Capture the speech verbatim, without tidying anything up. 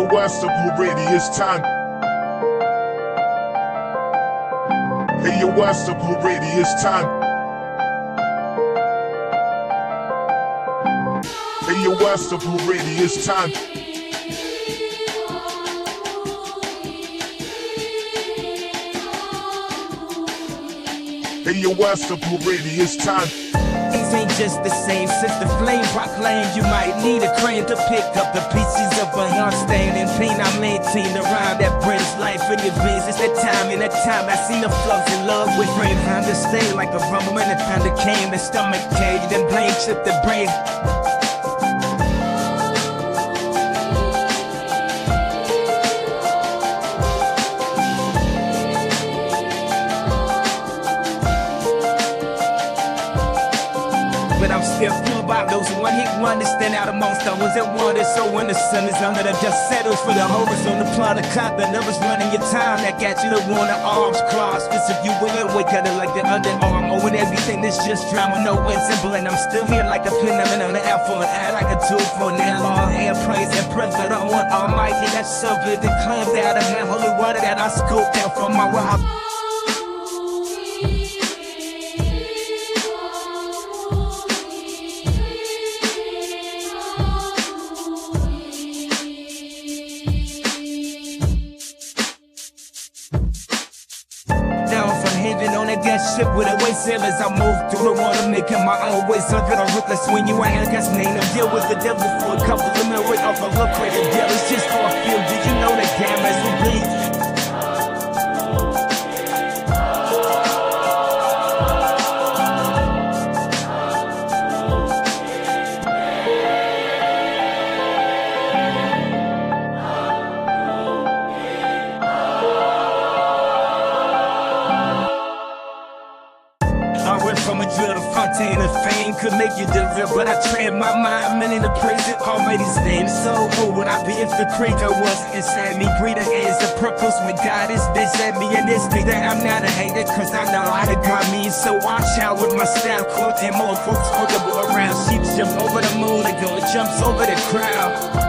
your ass up already, it's time. Hey, your ass up already, it's time. Hey, your ass up already, it's time. Hey, your ass up already, it's time. Things ain't just the same since the flame proclaimed. You might need a crane to pick up the pieces of a heart stain and pain. I maintain the rhyme that brings life in your veins. It's that time, and that time I seen the floods in love with rain. Time to stay like a rubber when the time that came. The stomach caved and blame chipped the brain. But I'm still full about those one hit wonders stand out amongst others that wonder. So when the sun is under, the dust settles for the horrors on the plot of clock. The numbers running your time that got you to want the arms crossed. Cause if you wouldn't wake up like the underarm, or when everything that's just drama, no win simple. And I'm still here like a pin, I'm in on the L for an ad, like a tool for an all hand praise and praise. But I want almighty, that's so good to climb out of that holy water that I scooped out from my rock. On that gas ship with a way sailors, I move through the water, making my own way. Something on ruthless when you ain't got name to deal with the devil for a couple of mil right off a look crazy deal. It's just for a feel. Did you know that cameras will bleed? From a drill to fontaine of fame could make you deliver, but I trained my mind, many to praise it, already named. So who would I be if the creator wasn't inside me? Breather is the purpose when God is this at me, and this thing that I'm not a hater, cause I know how to got me. So watch out with my style, quote and more quotes quotable around. Sheep jump over the moon and go, it jumps over the crowd.